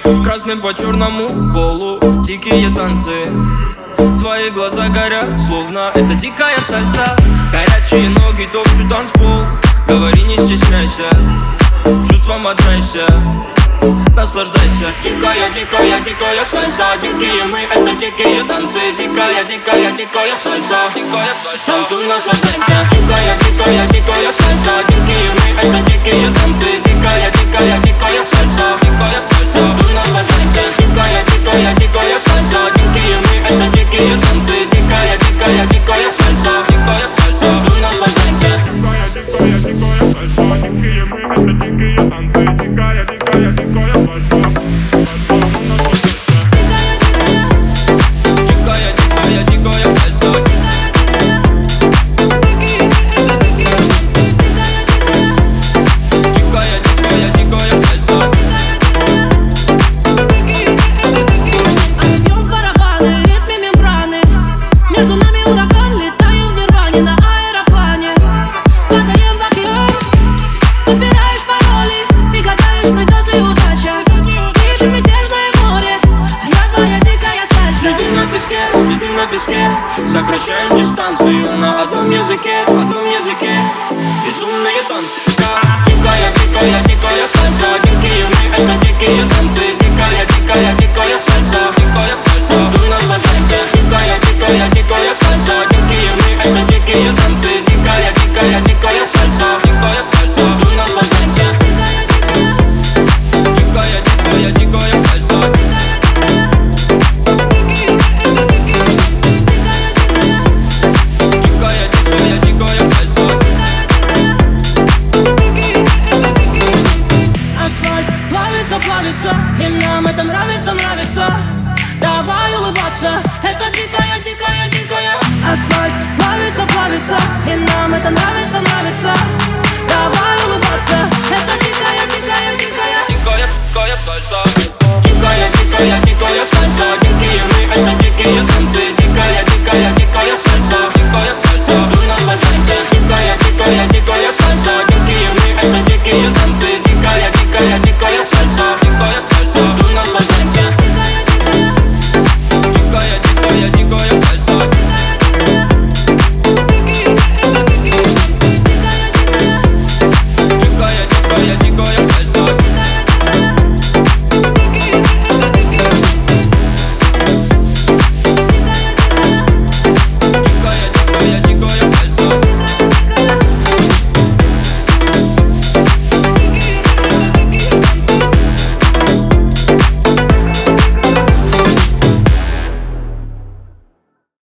Красным по черному полу дикие танцы. Твои глаза горят, словно это дикая сальса. Горячие ноги топчут танцпол. Говори, не стесняйся, чувством отдайся, наслаждайся. Дикая, дикая, дикая сальса. Дикие мы, это дикие танцы. Дикая, дикая, дикая сальса. Танцуй, наслаждайся. Дикая, дикая, дикая сальса. Дикие мы, это дикие танцы. Дикая, дикая, дикая сальса. Танцуй, наслаждайся. Дикая, дикая, дикая сальса. Дикие мы, это дикие танцы. Дикая, дикая, дикая сальса. Танцуй, наслаждайся. Дикая, дикая, дикая сальса. Дикие мы, это дикие танцы. Дикая, дикая, дикая сальса. Между нами ураган, летаем в нирване на аэроплане. Падаем в океан, выбираешь пароли и гадаешь, придет ли удача. Ты безмятежное море, я твоя дикая сальса. Следы на песке, сокращаем дистанцию на одном языке, безумные танцы. Дикая, дикая, дикая сальса. Дикие мы, это дикие танцы. Дикая, дикая, дикая сальса. Танцуй, наслаждайся. Дикая, дикая, дикая сальса. Дикие мы, это дикие танцы. Дикая, дикая, дикая сальса. Танцуй, наслаждайся. Дикая, дикая, дикая сальса. Дикая, дикая, дикая сальса. Асфальт плавится, плавится, и нам это нравится, нравится. Давай улыбаться, это дикая, дикая, дикая. Асфальт плавится, плавится, и нам это нравится, нравится. Давай улыбаться, это дикая, дикая, дикая. Дикая, дикая сальса. Дикая, дикая, дикая